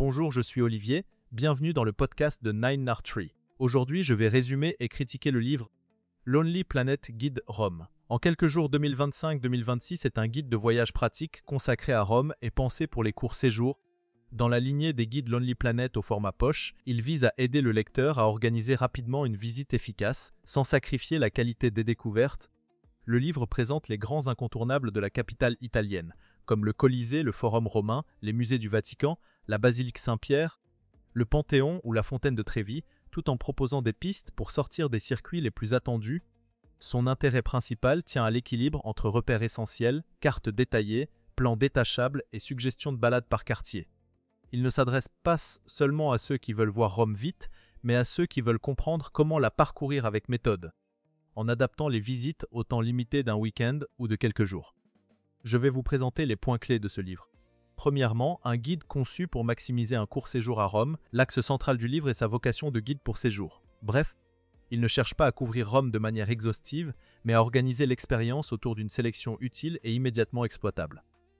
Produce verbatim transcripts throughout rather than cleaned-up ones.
Bonjour, je suis Olivier, bienvenue dans le podcast de Nine Nard Tree. Aujourd'hui, je vais résumer et critiquer le livre Lonely Planet Guide Rome. En quelques jours deux mille vingt-cinq deux mille vingt-six est un guide de voyage pratique consacré à Rome et pensé pour les courts séjours. Dans la lignée des guides Lonely Planet au format poche, il vise à aider le lecteur à organiser rapidement une visite efficace, sans sacrifier la qualité des découvertes. Le livre présente les grands incontournables de la capitale italienne, comme le Colisée, le Forum romain, les musées du Vatican, la basilique Saint-Pierre, le Panthéon ou la fontaine de Trévi, tout en proposant des pistes pour sortir des circuits les plus attendus. Son intérêt principal tient à l'équilibre entre repères essentiels, cartes détaillées, plans détachables et suggestions de balades par quartier. Il ne s'adresse pas seulement à ceux qui veulent voir Rome vite, mais à ceux qui veulent comprendre comment la parcourir avec méthode, en adaptant les visites au temps limité d'un week-end ou de quelques jours. Je vais vous présenter les points clés de ce livre. Premièrement, un guide conçu pour maximiser un court séjour à Rome. L'axe central du livre est sa vocation de guide pour séjour. Bref, il ne cherche pas à couvrir Rome de manière exhaustive, mais à organiser l'expérience autour d'une sélection utile et immédiatement exploitable.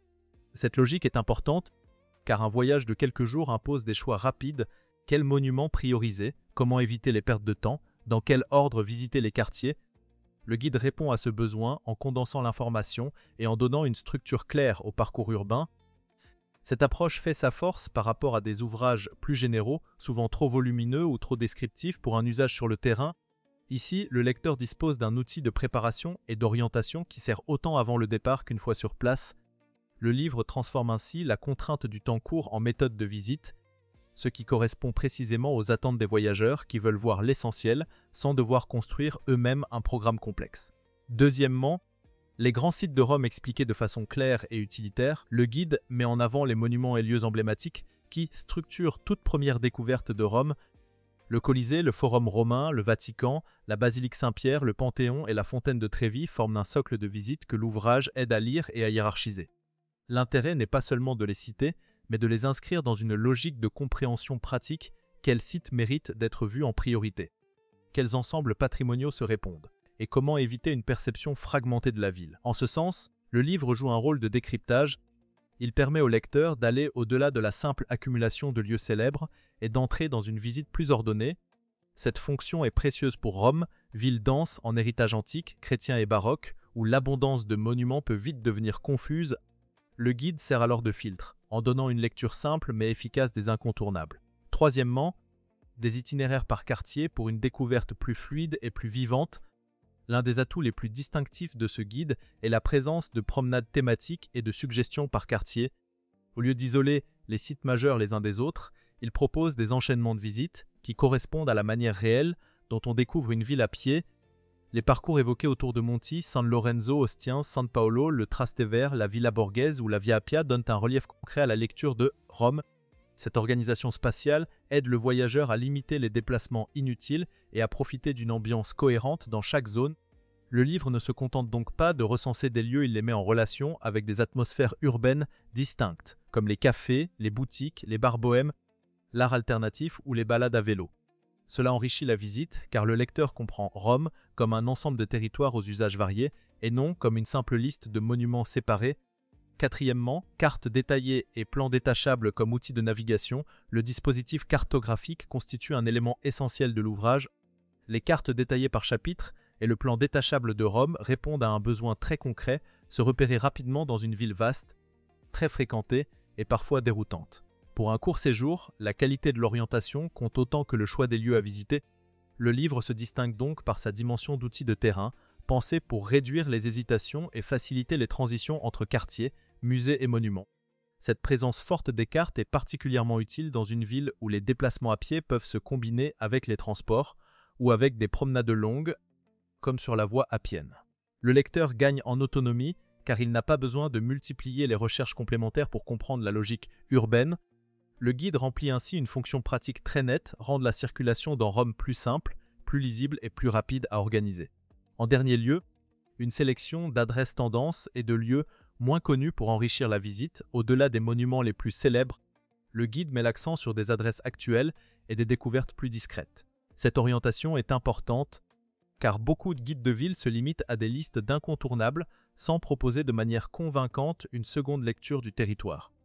Cette logique est importante, car un voyage de quelques jours impose des choix rapides. Quels monuments prioriser, comment éviter les pertes de temps, dans quel ordre visiter les quartiers. Le guide répond à ce besoin en condensant l'information et en donnant une structure claire au parcours urbain. Cette approche fait sa force par rapport à des ouvrages plus généraux, souvent trop volumineux ou trop descriptifs pour un usage sur le terrain. Ici, le lecteur dispose d'un outil de préparation et d'orientation qui sert autant avant le départ qu'une fois sur place. Le livre transforme ainsi la contrainte du temps court en méthode de visite, ce qui correspond précisément aux attentes des voyageurs qui veulent voir l'essentiel sans devoir construire eux-mêmes un programme complexe. Deuxièmement, les grands sites de Rome expliqués de façon claire et utilitaire, le guide met en avant les monuments et lieux emblématiques qui structurent toute première découverte de Rome. Le Colisée, le Forum romain, le Vatican, la basilique Saint-Pierre, le Panthéon et la fontaine de Trévi forment un socle de visite que l'ouvrage aide à lire et à hiérarchiser. L'intérêt n'est pas seulement de les citer, mais de les inscrire dans une logique de compréhension pratique. Quels sites méritent d'être vus en priorité? Quels ensembles patrimoniaux se répondent? Et comment éviter une perception fragmentée de la ville? En ce sens, le livre joue un rôle de décryptage. Il permet au lecteur d'aller au-delà de la simple accumulation de lieux célèbres et d'entrer dans une visite plus ordonnée. Cette fonction est précieuse pour Rome, ville dense en héritage antique, chrétien et baroque, où l'abondance de monuments peut vite devenir confuse. Le guide sert alors de filtre, en donnant une lecture simple mais efficace des incontournables. Troisièmement, des itinéraires par quartier pour une découverte plus fluide et plus vivante. L'un des atouts les plus distinctifs de ce guide est la présence de promenades thématiques et de suggestions par quartier. Au lieu d'isoler les sites majeurs les uns des autres, il propose des enchaînements de visites qui correspondent à la manière réelle dont on découvre une ville à pied. Les parcours évoqués autour de Monti, San Lorenzo, Ostiens, San Paolo, le Trastevere, la Villa Borghese ou la Via Appia donnent un relief concret à la lecture de Rome. Cette organisation spatiale aide le voyageur à limiter les déplacements inutiles et à profiter d'une ambiance cohérente dans chaque zone. Le livre ne se contente donc pas de recenser des lieux, il les met en relation avec des atmosphères urbaines distinctes, comme les cafés, les boutiques, les bars bohèmes, l'art alternatif ou les balades à vélo. Cela enrichit la visite car le lecteur comprend Rome comme un ensemble de territoires aux usages variés et non comme une simple liste de monuments séparés. Quatrièmement, cartes détaillées et plans détachables comme outil de navigation, le dispositif cartographique constitue un élément essentiel de l'ouvrage. Les cartes détaillées par chapitre et le plan détachable de Rome répondent à un besoin très concret, se repérer rapidement dans une ville vaste, très fréquentée et parfois déroutante. Pour un court séjour, la qualité de l'orientation compte autant que le choix des lieux à visiter. Le livre se distingue donc par sa dimension d'outil de terrain, pensé pour réduire les hésitations et faciliter les transitions entre quartiers, musées et monuments. Cette présence forte des cartes est particulièrement utile dans une ville où les déplacements à pied peuvent se combiner avec les transports ou avec des promenades longues, comme sur la voie appienne. Le lecteur gagne en autonomie car il n'a pas besoin de multiplier les recherches complémentaires pour comprendre la logique urbaine. Le guide remplit ainsi une fonction pratique très nette, rendre la circulation dans Rome plus simple, plus lisible et plus rapide à organiser. En dernier lieu, une sélection d'adresses tendances et de lieux moins connus pour enrichir la visite, au-delà des monuments les plus célèbres. Le guide met l'accent sur des adresses actuelles et des découvertes plus discrètes. Cette orientation est importante car beaucoup de guides de ville se limitent à des listes d'incontournables sans proposer de manière convaincante une seconde lecture du territoire.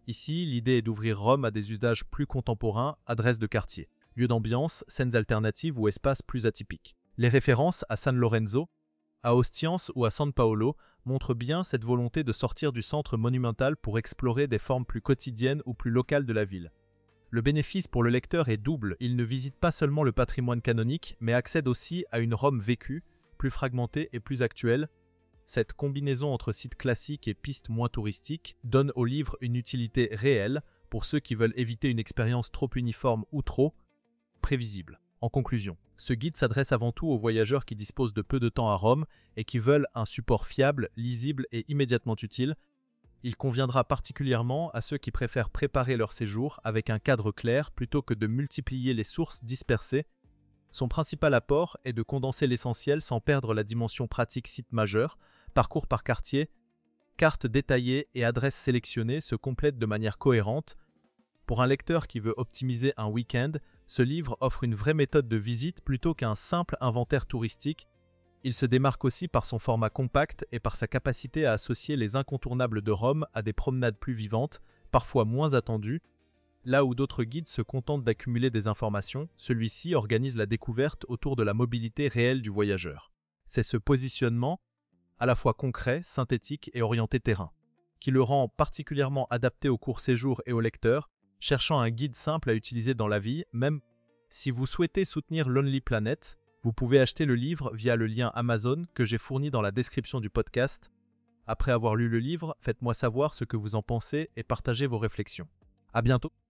Ici, l'idée est d'ouvrir Rome à des usages plus contemporains, adresses de quartier, lieux d'ambiance, scènes alternatives ou espaces plus atypiques. Les références à San Lorenzo, à Ostiense ou à San Paolo montrent bien cette volonté de sortir du centre monumental pour explorer des formes plus quotidiennes ou plus locales de la ville. Le bénéfice pour le lecteur est double, il ne visite pas seulement le patrimoine canonique, mais accède aussi à une Rome vécue, plus fragmentée et plus actuelle. Cette combinaison entre sites classiques et pistes moins touristiques donne au livre une utilité réelle pour ceux qui veulent éviter une expérience trop uniforme ou trop prévisible. En conclusion, ce guide s'adresse avant tout aux voyageurs qui disposent de peu de temps à Rome et qui veulent un support fiable, lisible et immédiatement utile. Il conviendra particulièrement à ceux qui préfèrent préparer leur séjour avec un cadre clair plutôt que de multiplier les sources dispersées. Son principal apport est de condenser l'essentiel sans perdre la dimension pratique site majeur, parcours par quartier, cartes détaillées et adresses sélectionnées se complètent de manière cohérente. Pour un lecteur qui veut optimiser un week-end, ce livre offre une vraie méthode de visite plutôt qu'un simple inventaire touristique. Il se démarque aussi par son format compact et par sa capacité à associer les incontournables de Rome à des promenades plus vivantes, parfois moins attendues. Là où d'autres guides se contentent d'accumuler des informations, celui-ci organise la découverte autour de la mobilité réelle du voyageur. C'est ce positionnement, à la fois concret, synthétique et orienté terrain, qui le rend particulièrement adapté au court séjour et au lecteur, cherchant un guide simple à utiliser dans la vie. Même si vous souhaitez soutenir Lonely Planet, vous pouvez acheter le livre via le lien Amazon que j'ai fourni dans la description du podcast. Après avoir lu le livre, faites-moi savoir ce que vous en pensez et partagez vos réflexions. À bientôt!